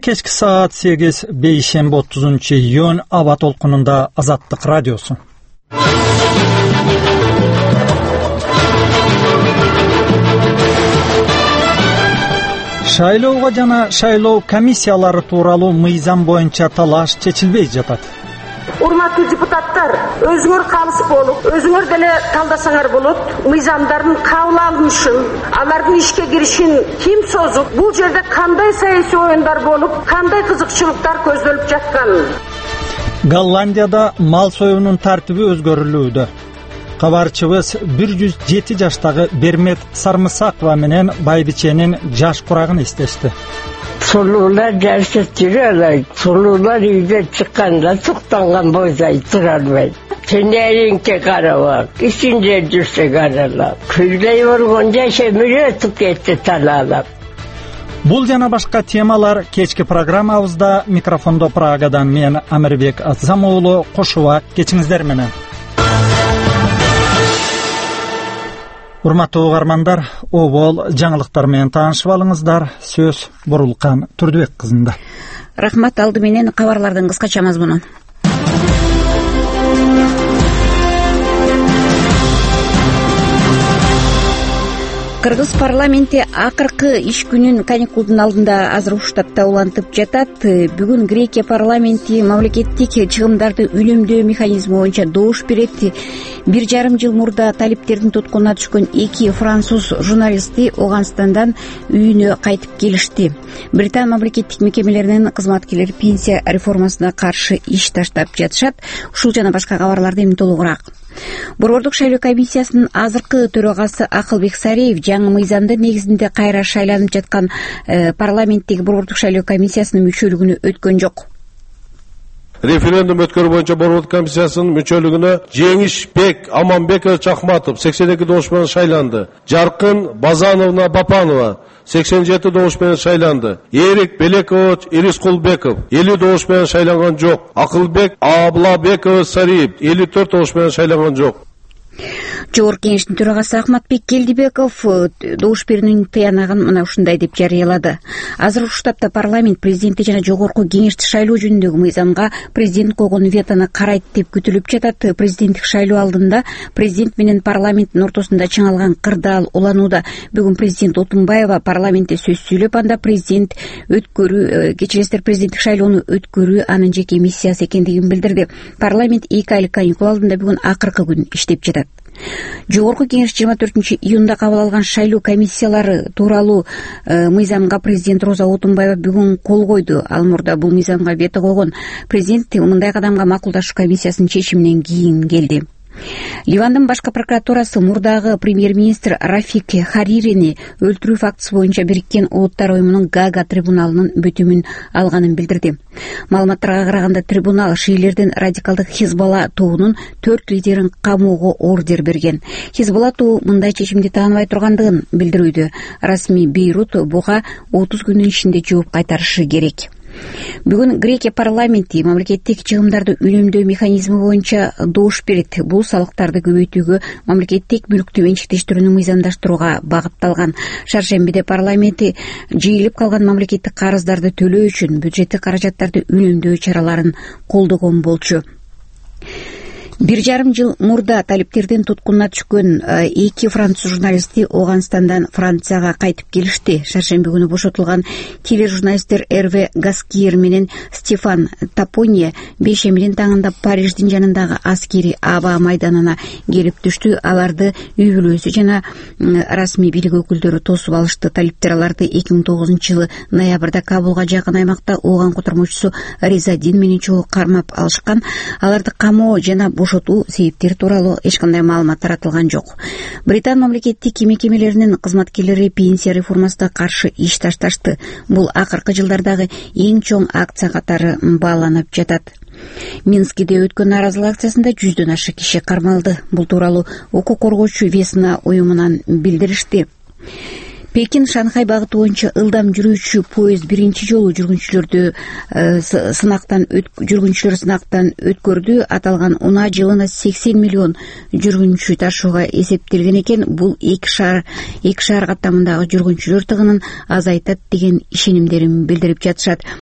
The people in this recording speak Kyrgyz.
Кечки саат 8 бейшемби 30-июнь аба толкунунда Азаттык радиосу. Шайлоого жана шайлоо комиссиялары тууралуу мыйзам боюнча талаш чечилбей жатат. Урматтуу депутаттар, өзүңөр калыс болуп, өзүңөр деле талдасаңар болот. Мыйзамдардын кабыл алынышын, алардын ишке киришин ким созуп, бул жерде кандай саясий оюндар болуп, кандай кызыкчылыктар көздөлүп жатканын. Голландияда мал союунун тартиби өзгөрүлүүдө. Кабарчыбыз 107 жаштагы Бермет Сармысакова менен байбиченин жаш курагын эстешти. Сулуулар жарышып жүрөт, сулуулар үйдө чыкканда туктанган бойдай тура албайт. Тенеринке карабак, ичинде жүрсө каралап, күлдөй болгон жашемир өтүп кетти талаалап. Бул жана башка темалар кечки программабызда. Микрофондо Прагадан мен Амирбек Азамуулу, кошубак кечиңиздер менен. Урматтуу угармандар, обол жаңылыктар менен таанышып алыңыздар. Сөз Бурулкан Турдубек кызында. Рахмат, алды менен кабарлардын кыскача мазмунун. Кыргыз парламенти акыркы иш күнүн каникулдун алдында азыр уштапта улантып жатат. Бүгүн Грекия парламенти мамлекеттик чыгымдарды үнөмдөө механизми боюнча добуш берет. 1,5 жыл мурда талиптердин туткунуна түшкөн 2 француз журналисти Оганстандан үйүнө кайтып келишти. Британ мамлекеттик мекемелеринин кызматкерлери пенсия реформасына каршы иш таштап жатышат. Ушул жана башка кабарларды эми толугураак. Борбордук шайлоо комиссиясынын азыркы төрагасы Акылбек Сариев жаңы мыйзамды негизинде кайра шайланып жаткан парламенттеги борбордук шайлоо комиссиясынын мүчөлүгүнө өткөн жок. Референдум өткөрүү боюнча борбордук комиссиясынын мүчөлүгүнө Жеңишбек Аманбекович Ахматов 82 добуш менен шайланды. Жаркын Базановна Бапанова 87 добуш менен шайланды. Эрик Белекович Ирискулбеков 50 добуш менен шайланган жок. Акылбек Аблабекович Сариев 54 добуш менен шайланган жок. Жогорку кеңештин төрагасы Ахматбек Келдибеков добуш берүүнүн тыянагын мына ушундай деп жарыялады. Азыр уштапта парламент президенти жана жогорку кеңешти шайлоо жөнүндөгү мыйзамга президент койгон ветону карайт деп күтүлүп жатат. Президенттик шайлоо алдында президент менен парламенттин ортосунда чыңалган кырдаал уланууда. Бүгүн президент Отунбаева парламентте сөз сүйлөп, анда президент кечиресиздер, президенттик шайлоону өткөрүү анын жеке миссиясы экендигин билдирди. Парламент 2 айлык каникул алдында бүгүн акыркы күн иштеп жатат. Жогорку кеңеш 24-июнда кабыл алган шайлоо комиссиялары тууралуу мыйзамга президент Роза Отунбаева бүгүн кол койду. Ал мурда бул мыйзамга вето койгон. Президент мындай кадамга макулдашуу комиссиясынын чечиминен кийин келди. Ливандын башкы прокуратурасы мурдагы премьер-министр Рафик Харирини өлтүрүү фактысы боюнча Бириккен Улуттар уюмунун Гага трибуналынын бүтүмүн алганын билдирди. Маалыматтарга караганда трибунал шиилердин радикалдык Хизбалла тобунун 4 лидерин камоого ордер берген. Хизбалла тобу мындай чечимди тааныбай тургандыгын билдирүүдө. Расмий Бейрут буга 30 күндүн ичинде жооп кайтарышы керек. Бүгүн Грекия парламенти мамлекеттик чыгымдарды үнөмдөө механизми боюнча добуш берет. Бул салыктарды көбөйтүүгө, мамлекеттик мүлктү менчиктештирүүнү мыйзамдаштырууга багытталган. Шаршембиде парламенти жыйылып калган мамлекеттик карыздарды төлөө үчүн бюджеттик каражаттарды үнөмдөө чараларын колдогон болчу. 1,5 жыл мурда талиптердин туткунуна түшкөн 2 француз журналисти Оганстандан Францияга кайтып келишти. Шаршемби күнү бошотулган тележурналисттер Эрве Гаскиер менен Стефан Тапония бейшембинин таңында Париждин жанындагы аскери аба майданына келип түштү. Аларды үй бүлөсү жана расмий бийлик өкүлдөрү тосуп алышты. Талиптер аларды 2009 жылы ноябрда Кабулга жакын аймакта Ооган котормочусу Ризадин менен чогуу кармап алышкан. Аларды камоо жана бошотуу себептери тууралуу эч кандай маалымат таратылган жок. Британ мамлекеттик мекемелеринин кызматкерлери пенсия реформасына каршы иш ташташты. Бул акыркы жылдардагы эң чоң акция катары бааланып жатат. Минскиде өткөн нааразылык акциясында 100дөн ашык киши кармалды. Бул тууралуу укук коргоочу Весна уюмунан билдиришти. Пекин Шанхай багыты боюнча ылдам жүрүүчү поезд биринчи жолу жүргүнчүлөр сынактан өткөрдү. Аталган унаа жылына 80 миллион жүргүнчү ташууга эсептелген экен. Бул эки шаар каттамындагы жүргүнчүлөр тыгынын азайтат деген ишенимдерин билдирип жатышат.